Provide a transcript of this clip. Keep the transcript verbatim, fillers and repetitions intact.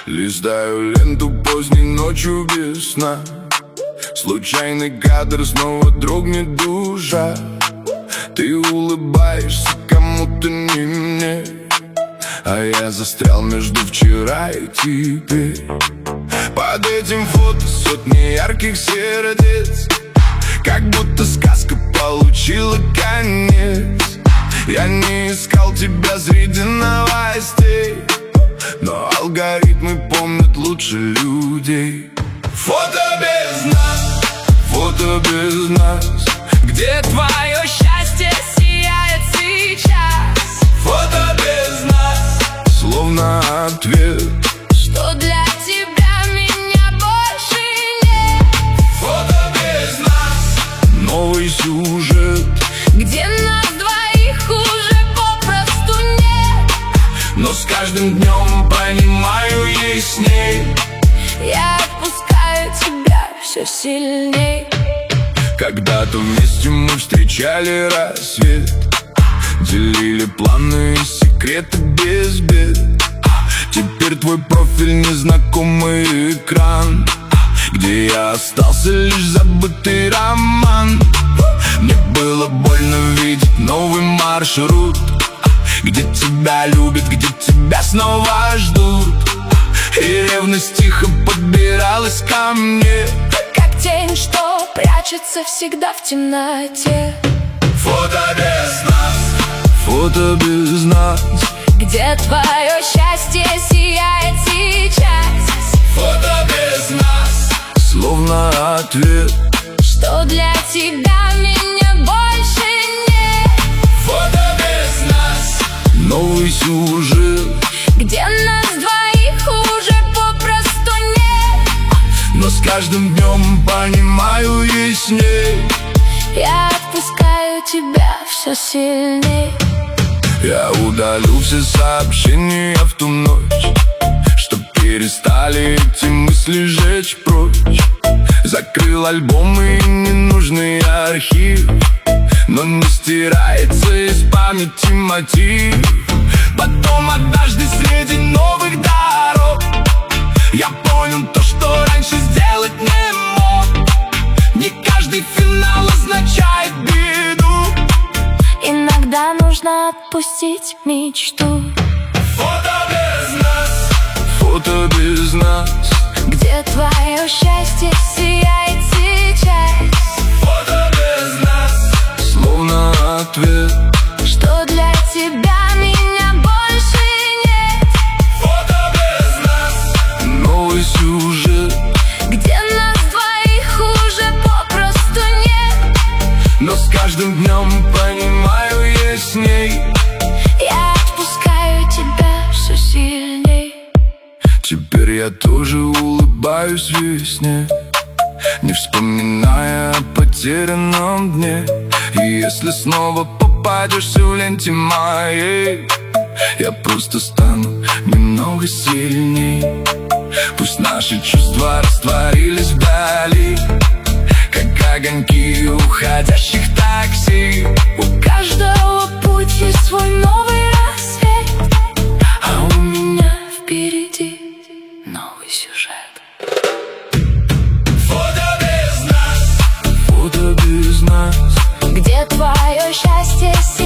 Листаю ленту поздней ночью без сна. Случайный кадр, снова дрогнет душа. Ты улыбаешься кому-то, не мне, а я застрял между вчера и теперь. Под этим фото сотни ярких сердец, как будто сказка получила конец. Я не искал тебя среди новостей, но алгоритмы помнят лучше людей. Фото без нас, фото без нас. Где твое счастье сияет сейчас? Фото без нас, словно ответ, что для тебя меня больше нет. Фото без нас, новый сюжет, где нас двоих уже попросту нет. но с каждым днем понимаю ясней. Я отпускаю тебя все сильней. Когда-то вместе мы встречали рассвет, делили планы и секреты без бед. Теперь твой профиль незнакомый экран, где я остался лишь забытый роман. Мне было больно видеть новый маршрут, где тебя любят, где тебя снова ждут. И ревность тихо подбиралась ко мне, как тень, что прячется всегда в темноте. Фото без нас, фото без нас. Где твое счастье сияет сейчас? Фото без нас, словно ответ, что для тебя меня больше нет. Фото без нас, новый сюжет, где нас двоих уже попросту нет. но с каждым днем понимаю ясней. Я отпускаю тебя все сильней. Я удалю все сообщения в ту ночь, чтоб перестали эти мысли жечь прочь. Закрыл альбомы и ненужный архив, но не стирается из памяти мотив. Потом однажды среди новых дорог я понял то, что раньше сделать не мог. Не каждый финал означает беду. Иногда нужно отпустить мечту. Фото без нас, фото без нас. Где твое счастье сияет сейчас? Фото без нас, словно ответ, что для тебя меня больше нет. Фото без нас, новый сюжет, где нас двоих уже попросту нет. но с каждым днем понимаю ясней. Я отпускаю тебя все сильней. Теперь я тоже улыбаюсь весне, не вспоминая о потерянном дне. И если снова попадешься в ленте моей, я просто стану немного сильней. Пусть наши чувства растворились вдали, как огоньки уходящих такси. У каждого путь есть свой новый рассвет, А у меня впереди новый сюжет. фото без нас, фото без нас. Где твое счастье